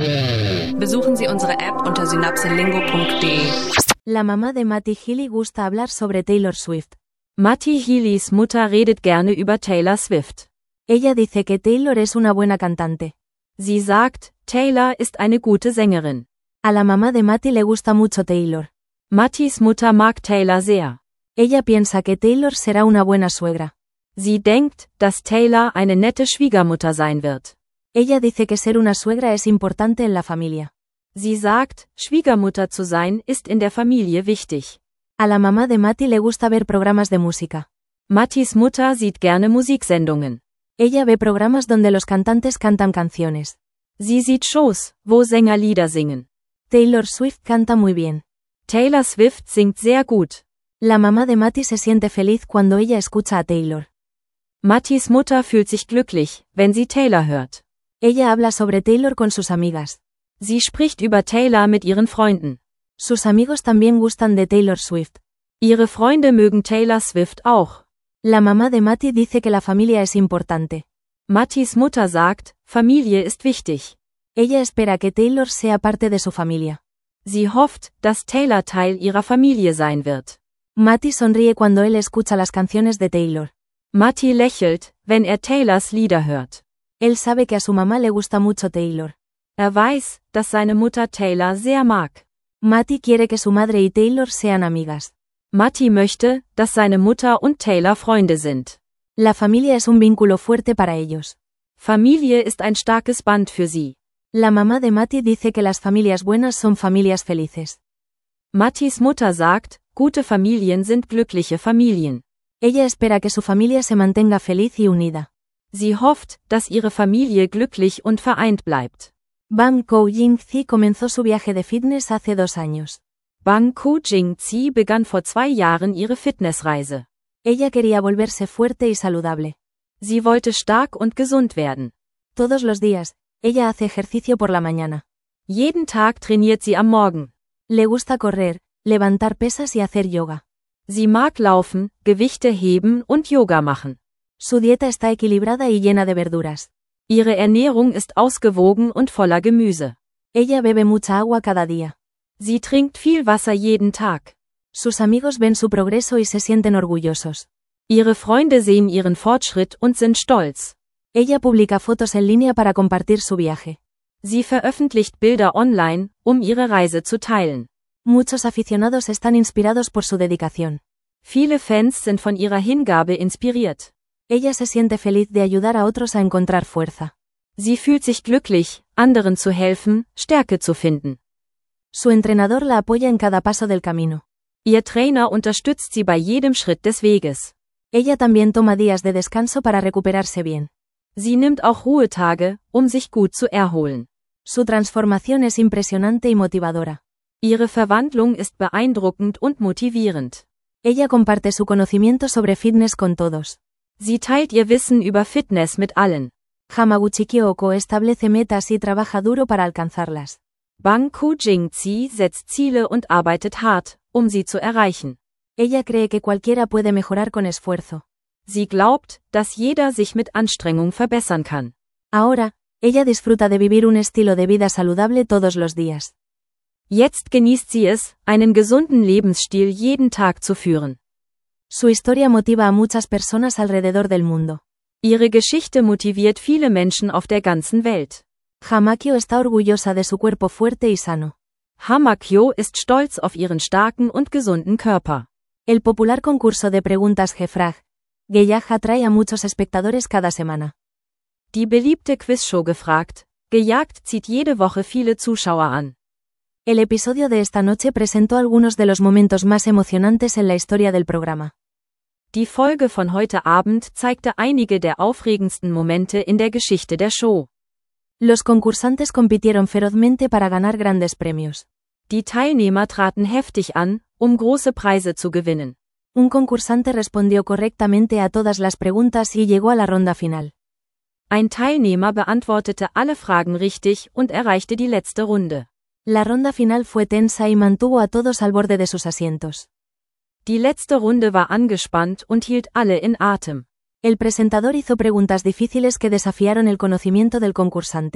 Besuchen Sie unsere App unter synapselingo.de. La mamá de Matty Healy gusta hablar sobre Taylor Swift. Matty Healys Mutter redet gerne über Taylor Swift. Ella dice que Taylor es una buena cantante. Sie sagt, Taylor ist eine gute Sängerin. A la mamá de Matty le gusta mucho Taylor. Mattys Mutter mag Taylor sehr. Ella piensa que Taylor será una buena suegra. Sie denkt, dass Taylor eine nette Schwiegermutter sein wird. Ella dice que ser una suegra es importante en la familia. Sie sagt, Schwiegermutter zu sein ist in der Familie wichtig. A la mamá de Matty le gusta ver programas de música. Mattys Mutter sieht gerne Musiksendungen. Ella ve programas donde los cantantes cantan canciones. Sie sieht Shows, wo Sänger Lieder singen. Taylor Swift canta muy bien. Taylor Swift singt sehr gut. La mamá de Matty se siente feliz cuando ella escucha a Taylor. Mattys Mutter fühlt sich glücklich, wenn sie Taylor hört. Ella habla sobre Taylor con sus amigas. Sie spricht über Taylor mit ihren Freunden. Sus amigos también gustan de Taylor Swift. Ihre Freunde mögen Taylor Swift auch. La mamá de Matty dice que la familia es importante. Mattys Mutter sagt, Familie ist wichtig. Ella espera que Taylor sea parte de su familia. Sie hofft, dass Taylor Teil ihrer Familie sein wird. Matty sonríe cuando él escucha las canciones de Taylor. Matty lächelt, wenn Taylors Lieder hört. Él sabe que a su mamá le gusta mucho Taylor. Weiß, dass seine Mutter Taylor sehr mag. Matty quiere que su madre y Taylor sean amigas. Matty möchte, dass seine Mutter und Taylor Freunde sind. La familia es un vínculo fuerte para ellos. Familie ist ein starkes Band für sie. La mamá de Matty dice que las familias buenas son familias felices. Mattys Mutter sagt, gute Familien sind glückliche Familien. Ella espera que su familia se mantenga feliz y unida. Sie hofft, dass ihre Familie glücklich und vereint bleibt. Bang Ko-jin-ji comenzó su viaje de fitness hace 2 años. Bang Ko-jin-ji begann vor 2 Jahren ihre Fitnessreise. Ella quería volverse fuerte y saludable. Sie wollte stark und gesund werden. Todos los días, ella hace ejercicio por la mañana. Jeden Tag trainiert sie am Morgen. Le gusta correr, levantar pesas y hacer yoga. Sie mag laufen, Gewichte heben und Yoga machen. Su dieta está equilibrada y llena de verduras. Ihre Ernährung ist ausgewogen und voller Gemüse. Ella bebe mucha agua cada día. Sie trinkt viel Wasser jeden Tag. Sus amigos ven su progreso y se sienten orgullosos. Ihre Freunde sehen ihren Fortschritt und sind stolz. Ella publica fotos en línea para compartir su viaje. Sie veröffentlicht Bilder online, um ihre Reise zu teilen. Muchos aficionados están inspirados por su dedicación. Viele Fans sind von ihrer Hingabe inspiriert. Ella se siente feliz de ayudar a otros a encontrar fuerza. Sie fühlt sich glücklich, anderen zu helfen, Stärke zu finden. Su entrenador la apoya en cada paso del camino. Ihr Trainer unterstützt sie bei jedem Schritt des Weges. Ella también toma días de descanso para recuperarse bien. Sie nimmt auch Ruhetage, um sich gut zu erholen. Su transformación es impresionante y motivadora. Ihre Verwandlung ist beeindruckend und motivierend. Ella comparte su conocimiento sobre fitness con todos. Sie teilt ihr Wissen über Fitness mit allen. Hamaguchi Kyoko establece metas y trabaja duro para alcanzarlas. Bang Ko-jin-ji setzt Ziele und arbeitet hart, um sie zu erreichen. Ella cree que cualquiera puede mejorar con esfuerzo. Sie glaubt, dass jeder sich mit Anstrengung verbessern kann. Ahora, ella disfruta de vivir un estilo de vida saludable todos los días. Jetzt genießt sie es, einen gesunden Lebensstil jeden Tag zu führen. Su historia motiva a muchas personas alrededor del mundo. Ihre Geschichte motiviert viele Menschen auf der ganzen Welt. Hamakyo está orgullosa de su cuerpo fuerte y sano. Hamakyo ist stolz auf ihren starken und gesunden Körper. El popular concurso de preguntas Gefrag, Gejag atrae a muchos espectadores cada semana. Die beliebte Quizshow Gefragt, Gejagt zieht jede Woche viele Zuschauer an. El episodio de esta noche presentó algunos de los momentos más emocionantes en la historia del programa. Die Folge von heute Abend zeigte einige der aufregendsten Momente in der Geschichte der Show. Los concursantes compitieron ferozmente para ganar grandes premios. Die Teilnehmer traten heftig an, um große Preise zu gewinnen. Un concursante respondió correctamente a todas las preguntas y llegó a la ronda final. Ein Teilnehmer beantwortete alle Fragen richtig und erreichte die letzte Runde. La ronda final fue tensa y mantuvo a todos al borde de sus asientos. Die letzte Runde war angespannt und hielt alle in Atem. El presentador hizo preguntas difíciles que desafiaron el conocimiento del concursante.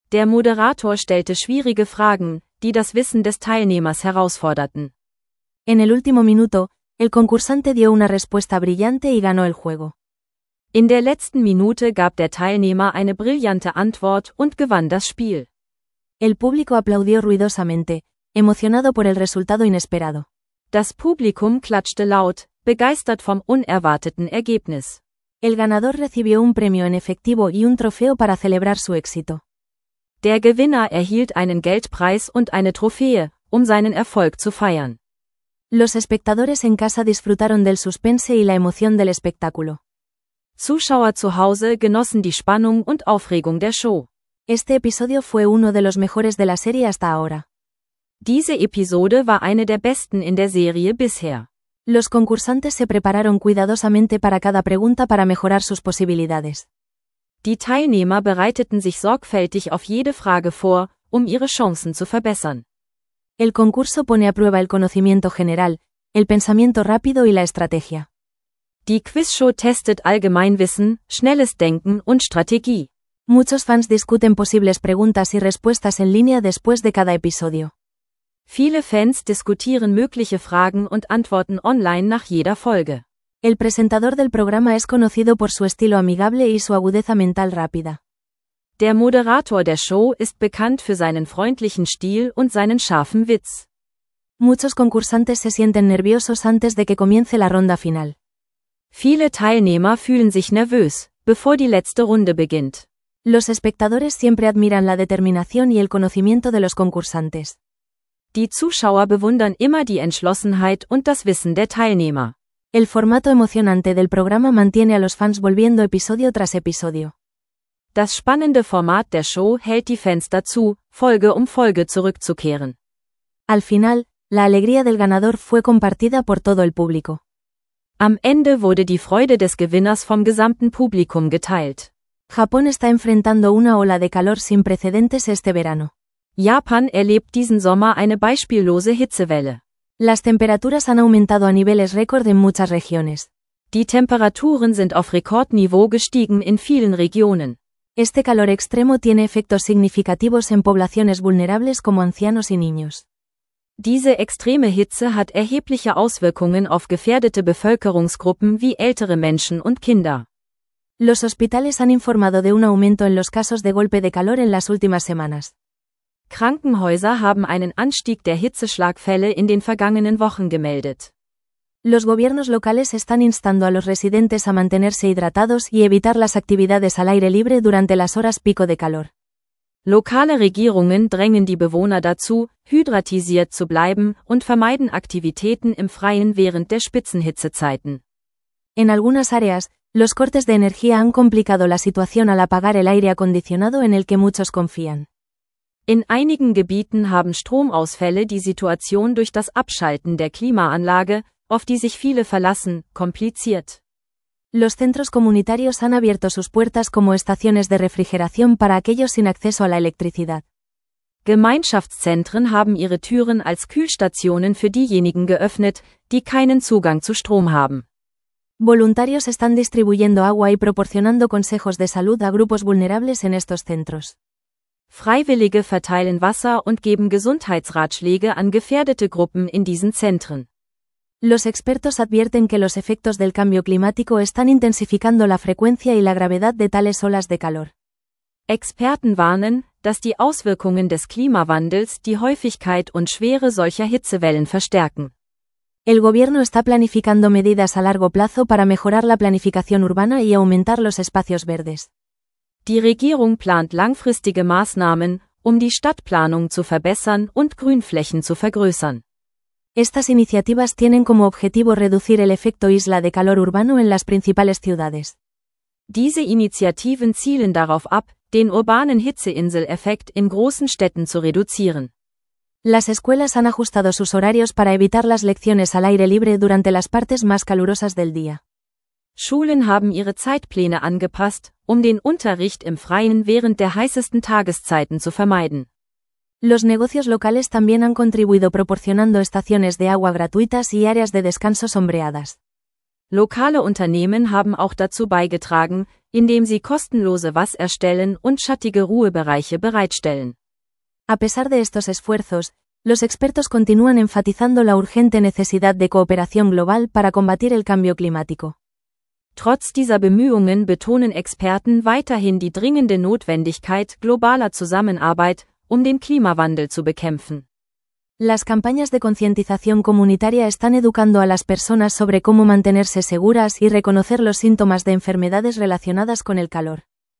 Der Moderator stellte schwierige Fragen, die das Wissen des Teilnehmers herausforderten. En el último minuto, el concursante dio una respuesta brillante y ganó el juego. In der letzten Minute gab der Teilnehmer eine brillante Antwort und gewann das Spiel. El público aplaudió ruidosamente, emocionado por el resultado inesperado. Das Publikum klatschte laut, begeistert vom unerwarteten Ergebnis. El ganador recibió un premio en efectivo y un trofeo para celebrar su éxito. Der Gewinner erhielt einen Geldpreis und eine Trophäe, seinen Erfolg zu feiern. Los espectadores en casa disfrutaron del suspense y la emoción del espectáculo. Zuschauer zu Hause genossen die Spannung und Aufregung der Show. Este episodio fue uno de los mejores de la serie hasta ahora. Diese Episode war eine der besten in der Serie bisher. Los concursantes se prepararon cuidadosamente para cada pregunta para mejorar sus posibilidades. Die Teilnehmer bereiteten sich sorgfältig auf jede Frage vor, ihre Chancen zu verbessern. El concurso pone a prueba el conocimiento general, el pensamiento rápido y la estrategia. Die Quizshow testet Allgemeinwissen, schnelles Denken und Strategie. Muchos fans discuten posibles preguntas y respuestas en línea después de cada episodio. Viele Fans diskutieren mögliche Fragen und Antworten online nach jeder Folge. El presentador del programa es conocido por su estilo amigable y su agudeza mental rápida. Der Moderator der Show ist bekannt für seinen freundlichen Stil und seinen scharfen Witz. Muchos concursantes se sienten nerviosos antes de que comience la ronda final. Viele Teilnehmer fühlen sich nervös, bevor die letzte Runde beginnt. Los espectadores siempre admiran la determinación y el conocimiento de los concursantes. Die Zuschauer bewundern immer die Entschlossenheit und das Wissen der Teilnehmer. El formato emocionante del programa mantiene a los fans volviendo episodio tras episodio. Das spannende Format der Show hält die Fans dazu, Folge um Folge zurückzukehren. Al final, la alegría del ganador fue compartida por todo el público. Am Ende wurde die Freude des Gewinners vom gesamten Publikum geteilt. Japón está enfrentando una ola de calor sin precedentes este verano. Japan erlebt diesen Sommer eine beispiellose Hitzewelle. Las temperaturas han aumentado a niveles récord en muchas regiones. Die Temperaturen sind auf Rekordniveau gestiegen in vielen Regionen. Este calor extremo tiene efectos significativos en poblaciones vulnerables como ancianos y niños. Diese extreme Hitze hat erhebliche Auswirkungen auf gefährdete Bevölkerungsgruppen wie ältere Menschen und Kinder. Los hospitales han informado de un aumento en los casos de golpe de calor en las últimas semanas. Krankenhäuser haben einen Anstieg der Hitzeschlagfälle in den vergangenen Wochen gemeldet. Los gobiernos locales están instando a los residentes a mantenerse hidratados y evitar las actividades al aire libre durante las horas pico de calor. Lokale Regierungen drängen die Bewohner dazu, hydratisiert zu bleiben und vermeiden Aktivitäten im Freien während der Spitzenhitzezeiten. En algunas áreas, los cortes de energía han complicado la situación al apagar el aire acondicionado en el que muchos confían. In einigen Gebieten haben Stromausfälle die Situation durch das Abschalten der Klimaanlage, auf die sich viele verlassen, kompliziert. Los centros comunitarios han abierto sus puertas como estaciones de refrigeración para aquellos sin acceso a la electricidad. Gemeinschaftszentren haben ihre Türen als Kühlstationen für diejenigen geöffnet, die keinen Zugang zu Strom haben. Voluntarios están distribuyendo agua y proporcionando consejos de salud a grupos vulnerables en estos centros. Freiwillige verteilen Wasser und geben Gesundheitsratschläge an gefährdete Gruppen in diesen Zentren. Los expertos advierten que los efectos del cambio climático están intensificando la frecuencia y la gravedad de tales olas de calor. Experten warnen, dass die Auswirkungen des Klimawandels die Häufigkeit und Schwere solcher Hitzewellen verstärken. El gobierno está planificando medidas a largo plazo para mejorar la planificación urbana y aumentar los espacios verdes. Die Regierung plant langfristige Maßnahmen, die Stadtplanung zu verbessern und Grünflächen zu vergrößern. Estas iniciativas tienen como objetivo reducir el efecto isla de calor urbano en las principales ciudades. Diese Initiativen zielen darauf ab, den urbanen Hitzeinsel-Effekt in großen Städten zu reduzieren. Las escuelas han ajustado sus horarios para evitar las lecciones al aire libre durante las partes más calurosas del día. Schulen haben ihre Zeitpläne angepasst, den Unterricht im Freien während der heißesten Tageszeiten zu vermeiden. Los negocios locales también han contribuido proporcionando estaciones de agua gratuitas y áreas de descanso sombreadas. Lokale Unternehmen haben auch dazu beigetragen, indem sie kostenlose Was erstellen und schattige Ruhebereiche bereitstellen. A pesar de estos esfuerzos, los expertos continúan enfatizando la urgente necesidad de cooperación global para combatir el cambio climático. Trotz dieser Bemühungen betonen Experten weiterhin die dringende Notwendigkeit globaler Zusammenarbeit, um den Klimawandel zu bekämpfen. Las campañas de concientización comunitaria están educando a las personas sobre cómo mantenerse seguras y reconocer los síntomas de enfermedades relacionadas con el calor.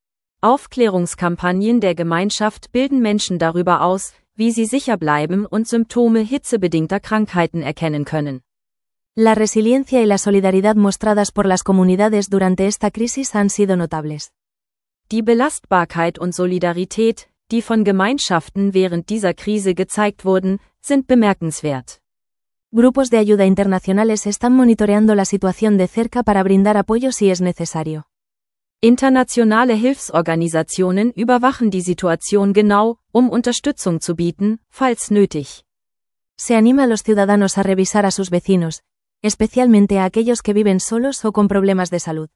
Aufklärungskampagnen der Gemeinschaft bilden Menschen darüber aus, wie sie sicher bleiben und Symptome hitzebedingter Krankheiten erkennen können. La resiliencia y la solidaridad mostradas por las comunidades durante esta crisis han sido notables. Die Belastbarkeit und Solidarität, die von Gemeinschaften während dieser Krise gezeigt wurden, sind bemerkenswert. Grupos de ayuda internacionales están monitoreando la situación de cerca para brindar apoyo si es necesario. Internationale Hilfsorganisationen überwachen die Situation genau, um Unterstützung zu bieten, falls nötig. Se anima a los ciudadanos a revisar a sus vecinos, especialmente a aquellos que viven solos o con problemas de salud.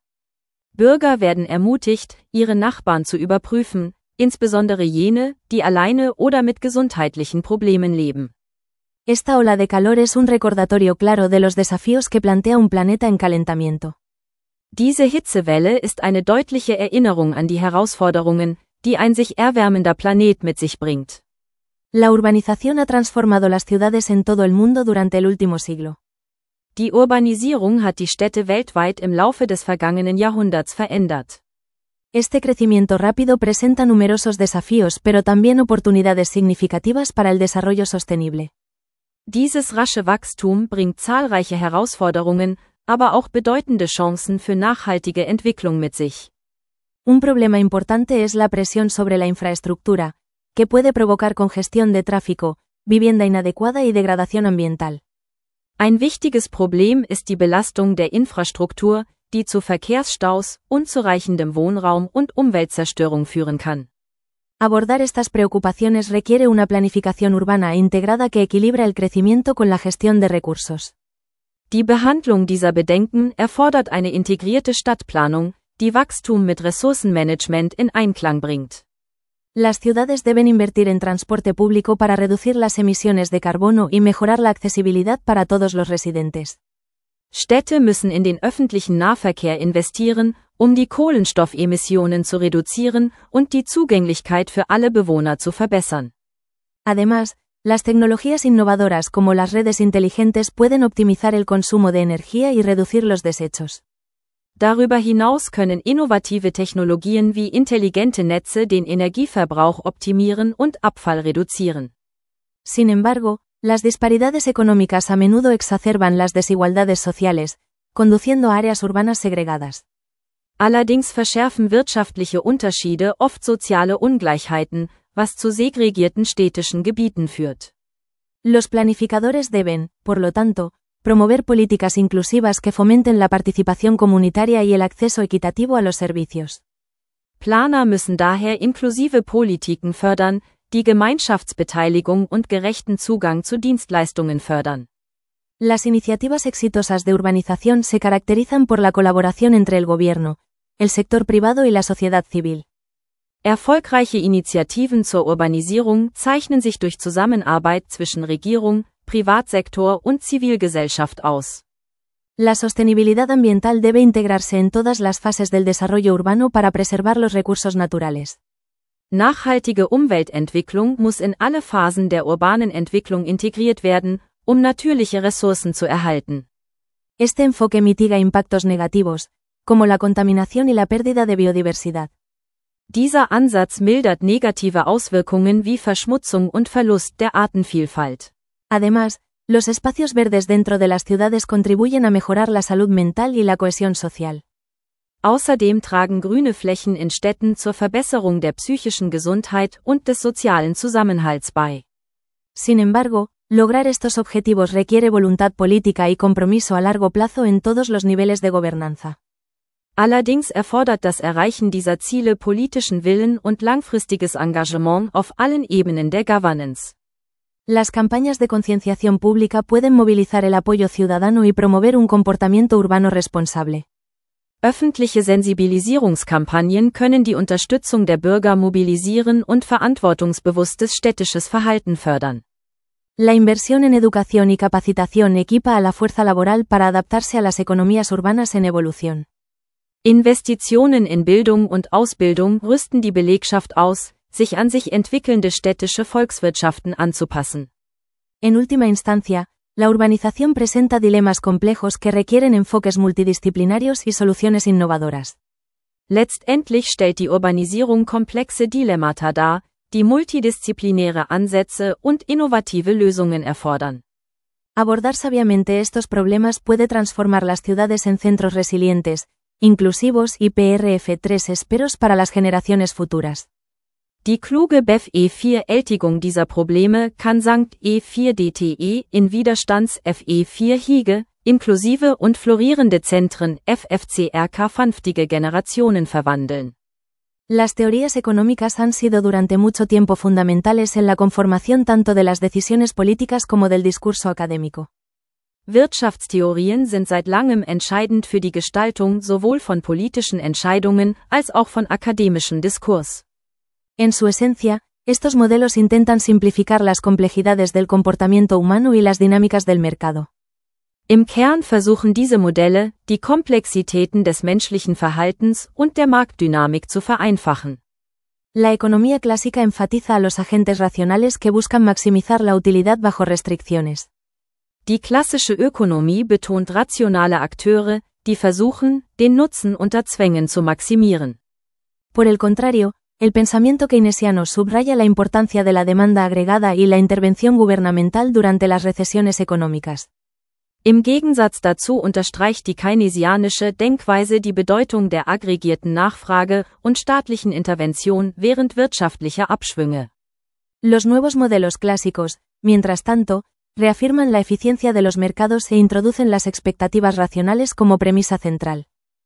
Bürger werden ermutigt, ihre Nachbarn zu überprüfen, insbesondere jene, die alleine oder mit gesundheitlichen Problemen leben. Esta ola de calor es un recordatorio claro de los desafíos que plantea un planeta en calentamiento. Diese Hitzewelle ist eine deutliche Erinnerung an die Herausforderungen, die ein sich erwärmender Planet mit sich bringt. La urbanización ha transformado las ciudades en todo el mundo durante el último siglo. Die Urbanisierung hat die Städte weltweit im Laufe des vergangenen Jahrhunderts verändert. Este crecimiento rápido presenta numerosos desafíos pero también oportunidades significativas para el desarrollo sostenible. Dieses rasche Wachstum bringt zahlreiche Herausforderungen, aber auch bedeutende Chancen für nachhaltige Entwicklung mit sich. Un problema importante es la presión sobre la infraestructura, que puede provocar congestión de tráfico, vivienda inadecuada y degradación ambiental. Ein wichtiges Problem ist die Belastung der Infrastruktur, die zu Verkehrsstaus, unzureichendem Wohnraum und Umweltzerstörung führen kann. Abordar estas preocupaciones requiere una planificación urbana integrada que equilibra el crecimiento con la gestión de recursos. Die Behandlung dieser Bedenken erfordert eine integrierte Stadtplanung, die Wachstum mit Ressourcenmanagement in Einklang bringt. Las ciudades deben invertir en transporte público para reducir las emisiones de carbono y mejorar la accesibilidad para todos los residentes. Städte müssen in den öffentlichen Nahverkehr investieren, um die Kohlenstoffemissionen zu reduzieren und die Zugänglichkeit für alle Bewohner zu verbessern. Además, las tecnologías innovadoras como las redes inteligentes pueden optimizar el consumo de energía y reducir los desechos. Darüber hinaus können innovative Technologien wie intelligente Netze den Energieverbrauch optimieren und Abfall reduzieren. Sin embargo, las disparidades económicas a menudo exacerban las desigualdades sociales, conduciendo a áreas urbanas segregadas. Allerdings verschärfen wirtschaftliche Unterschiede oft soziale Ungleichheiten, was zu segregierten städtischen Gebieten führt. Los planificadores deben, por lo tanto, promover políticas inclusivas que fomenten la participación comunitaria y el acceso equitativo a los servicios. Planer müssen daher inklusive Politiken fördern, die Gemeinschaftsbeteiligung und gerechten Zugang zu Dienstleistungen fördern. Las iniciativas exitosas de urbanización se caracterizan por la colaboración entre el gobierno, el sector privado y la sociedad civil. Erfolgreiche Initiativen zur Urbanisierung zeichnen sich durch Zusammenarbeit zwischen Regierung, Privatsektor und Zivilgesellschaft aus. La sostenibilidad ambiental debe integrarse en todas las fases del desarrollo urbano para preservar los recursos naturales. Nachhaltige Umweltentwicklung muss in alle Phasen der urbanen Entwicklung integriert werden, um natürliche Ressourcen zu erhalten. Este enfoque mitiga impactos negativos, como la contaminación y la pérdida de biodiversidad. Dieser Ansatz mildert negative Auswirkungen wie Verschmutzung und Verlust der Artenvielfalt. Además, los espacios verdes dentro de las ciudades contribuyen a mejorar la salud mental y la cohesión social. Außerdem tragen grüne Flächen in Städten zur Verbesserung der psychischen Gesundheit und des sozialen Zusammenhalts bei. Sin embargo, lograr estos objetivos requiere voluntad política y compromiso a largo plazo en todos los niveles de gobernanza. Allerdings erfordert das Erreichen dieser Ziele politischen Willen und langfristiges Engagement auf allen Ebenen der Governance. Las campañas de concienciación pública pueden movilizar el apoyo ciudadano y promover un comportamiento urbano responsable. Öffentliche Sensibilisierungskampagnen können die Unterstützung der Bürger mobilisieren und verantwortungsbewusstes städtisches Verhalten fördern. La inversión en educación y capacitación equipa a la fuerza laboral para adaptarse a las economías urbanas en evolución. Investitionen in Bildung und Ausbildung rüsten die Belegschaft aus, sich an sich entwickelnde städtische Volkswirtschaften anzupassen. En última instancia, la urbanización presenta dilemas complejos que requieren enfoques multidisciplinarios y soluciones innovadoras. Letztendlich stellt die Urbanisierung komplexe Dilemmata dar, die multidisziplinäre Ansätze und innovative Lösungen erfordern. Abordar sabiamente estos problemas puede transformar las ciudades en centros resilientes, inclusivos y PRF3 esperos para las generaciones futuras. Die kluge BEF-E4-Ältigung dieser Probleme kann St. E4DTE in Widerstands-FE4 Hige, inklusive und florierende Zentren FFCRK künftige Generationen verwandeln. Las teorías económicas han sido durante mucho tiempo fundamentales en la conformación tanto de las decisiones políticas como del discurso académico. Wirtschaftstheorien sind seit langem entscheidend für die Gestaltung sowohl von politischen Entscheidungen als auch von akademischem Diskurs. En su esencia, estos modelos intentan simplificar las complejidades del comportamiento humano y las dinámicas del mercado. Im Kern versuchen diese Modelle, die Komplexitäten des menschlichen Verhaltens und der Marktdynamik zu vereinfachen. La economía clásica enfatiza a los agentes racionales que buscan maximizar la utilidad bajo restricciones. Die klassische Ökonomie betont rationale Akteure, die versuchen, den Nutzen unter Zwängen zu maximieren. Por el contrario, el pensamiento keynesiano subraya la importancia de la demanda agregada y la intervención gubernamental durante las recesiones económicas. Im Gegensatz dazu unterstreicht die keynesianische Denkweise die Bedeutung der aggregierten Nachfrage und staatlichen Intervention während wirtschaftlicher Abschwünge. Los nuevos modelos clásicos, mientras tanto, reafirman la eficiencia de los mercados e introducen las expectativas racionales como premisa central.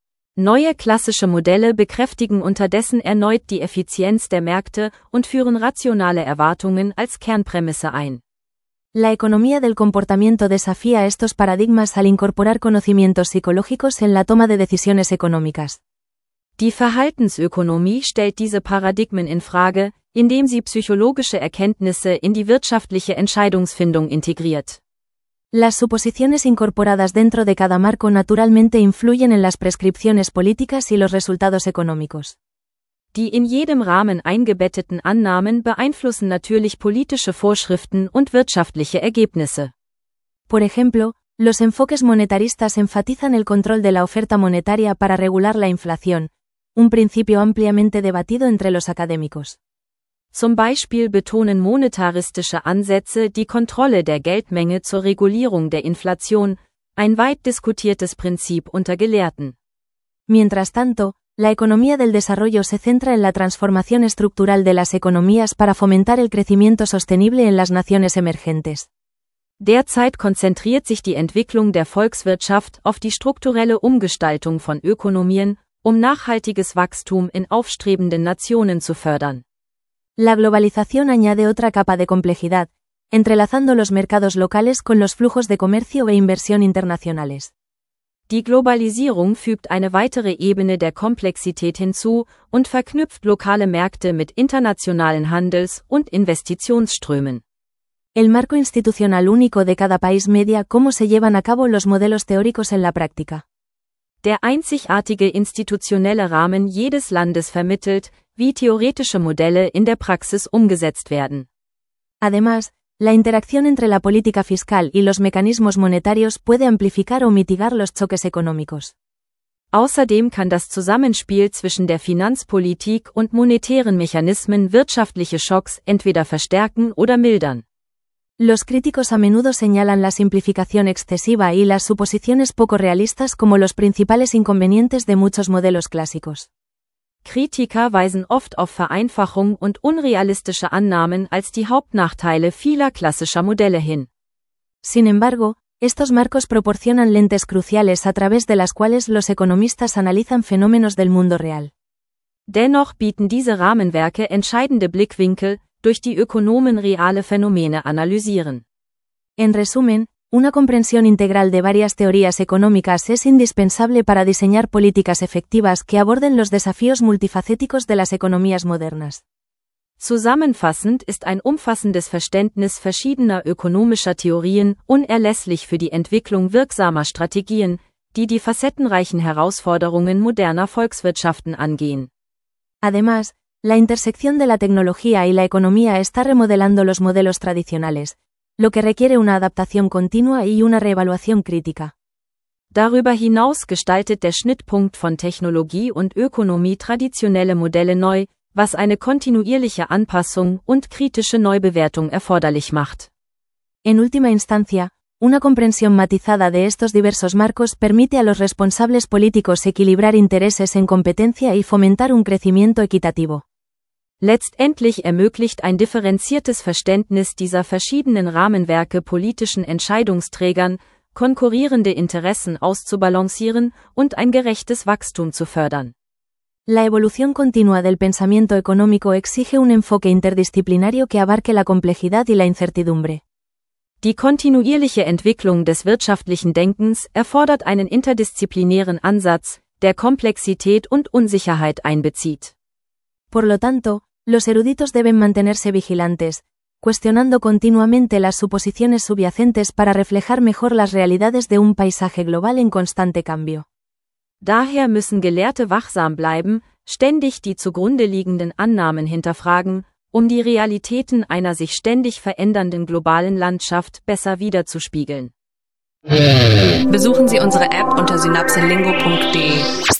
Neue klassische Modelle bekräftigen unterdessen erneut die Effizienz der Märkte und führen rationale Erwartungen als Kernprämisse ein. La economía del comportamiento desafía estos paradigmas al incorporar conocimientos psicológicos en la toma de decisiones económicas. Die Verhaltensökonomie stellt diese Paradigmen in Frage, indem sie psychologische Erkenntnisse in die wirtschaftliche Entscheidungsfindung integriert. Las suposiciones incorporadas dentro de cada marco naturalmente influyen en las prescripciones políticas y los resultados económicos. Die in jedem Rahmen eingebetteten Annahmen beeinflussen natürlich politische Vorschriften und wirtschaftliche Ergebnisse. Por ejemplo, los enfoques monetaristas enfatizan el control de la oferta monetaria para regular la inflación, un principio ampliamente debatido entre los académicos. Zum Beispiel betonen monetaristische Ansätze die Kontrolle der Geldmenge zur Regulierung der Inflation, ein weit diskutiertes Prinzip unter Gelehrten. Mientras tanto, la economía del desarrollo se centra en la transformación estructural de las economías para fomentar el crecimiento sostenible en las naciones emergentes. Derzeit konzentriert sich die Entwicklung der Volkswirtschaft auf die strukturelle Umgestaltung von Ökonomien, nachhaltiges Wachstum in aufstrebenden Nationen zu fördern. La globalización añade otra capa de complejidad, entrelazando los mercados locales con los flujos de comercio e inversión internacionales. Die Globalisierung fügt eine weitere Ebene der Komplexität hinzu und verknüpft lokale Märkte mit internationalen Handels- und Investitionsströmen. El marco institucional único de cada país media cómo se llevan a cabo los modelos teóricos en la práctica. Der einzigartige institutionelle Rahmen jedes Landes vermittelt, wie theoretische Modelle in der Praxis umgesetzt werden. Además, la interacción entre la política fiscal y los mecanismos monetarios puede amplificar o mitigar los choques económicos. Außerdem kann das Zusammenspiel zwischen der Finanzpolitik und monetären Mechanismen wirtschaftliche Schocks entweder verstärken oder mildern. Los críticos a menudo señalan la simplificación excesiva y las suposiciones poco realistas como los principales inconvenientes de muchos modelos clásicos. Kritiker weisen oft auf Vereinfachung und unrealistische Annahmen als die Hauptnachteile vieler klassischer Modelle hin. Sin embargo, estos marcos proporcionan lentes cruciales a través de las cuales los economistas analizan fenómenos del mundo real. Dennoch bieten diese Rahmenwerke entscheidende Blickwinkel, durch die Ökonomen reale Phänomene analysieren. En resumen, Una comprensión integral de varias teorías económicas es indispensable para diseñar políticas efectivas que aborden los desafíos multifacéticos de las economías modernas. Zusammenfassend ist ein umfassendes Verständnis verschiedener ökonomischer Theorien unerlässlich für die Entwicklung wirksamer Strategien, die die facettenreichen Herausforderungen moderner Volkswirtschaften angehen. Además, la intersección de la tecnología y la economía está remodelando los modelos tradicionales, lo que requiere una adaptación continua y una reevaluación crítica. Darüber hinaus gestaltet der Schnittpunkt von Technologie und Ökonomie traditionelle Modelle neu, was eine kontinuierliche Anpassung und kritische Neubewertung erforderlich macht. En última instancia, una comprensión matizada de estos diversos marcos permite a los responsables políticos equilibrar intereses en competencia y fomentar un crecimiento equitativo. Letztendlich ermöglicht ein differenziertes Verständnis dieser verschiedenen Rahmenwerke politischen Entscheidungsträgern, konkurrierende Interessen auszubalancieren und ein gerechtes Wachstum zu fördern. La evolución continua del pensamiento económico exige un enfoque interdisciplinario que abarque la complejidad y la incertidumbre. Die kontinuierliche Entwicklung des wirtschaftlichen Denkens erfordert einen interdisziplinären Ansatz, der Komplexität und Unsicherheit einbezieht. Por lo tanto, los eruditos deben mantenerse vigilantes, cuestionando continuamente las suposiciones subyacentes para reflejar mejor las realidades de un paisaje global en constante cambio. Daher müssen Gelehrte wachsam bleiben, ständig die zugrunde liegenden Annahmen hinterfragen, um die Realitäten einer sich ständig verändernden globalen Landschaft besser widerzuspiegeln. Besuchen Sie unsere App unter synapselingo.de.